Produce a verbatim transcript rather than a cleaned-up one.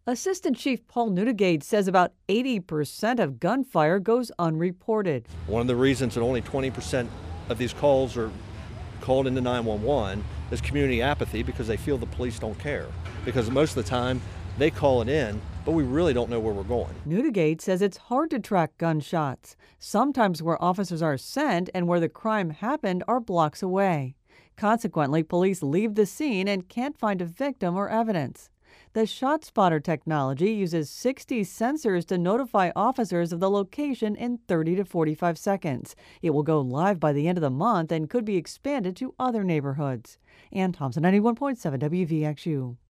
Assistant Chief Paul Nunegade says about eighty percent of gunfire goes unreported. One of the reasons that only twenty percent of these calls are called into nine one one is community apathy, because they feel the police don't care. Because most of the time they call it in, but we really don't know where we're going. Nunegade says it's hard to track gunshots. Sometimes where officers are sent and where the crime happened are blocks away. Consequently, police leave the scene and can't find a victim or evidence. The ShotSpotter technology uses sixty sensors to notify officers of the location in thirty to forty-five seconds. It will go live by the end of the month and could be expanded to other neighborhoods. Ann Thompson, ninety-one point seven W V X U.